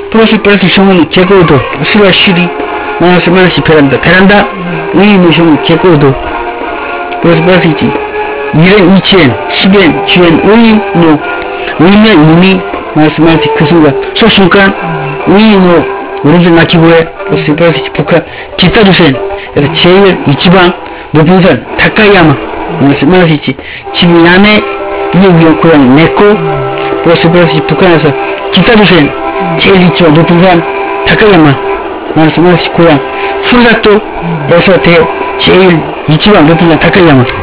플러스 형은 개고도 수라 쉬리 마이너스 베란다 의무 형 개고도 플러스 있지 1엔 2엔 10엔 9엔 의면 이미 마이너스 그 순간 순간 의무 오른쪽 낙히고에 플러스 북한 기타 주센 그래서 제일 이지방 높은 산 다카야마 마이너스 있지 집 안에 위에 고향 내고 플러스 북한에서 기타 주센 제일 이지방 높은 산 다카야마 마이너스 고향 후라토에서 제일 이지방 높은 산 다카야마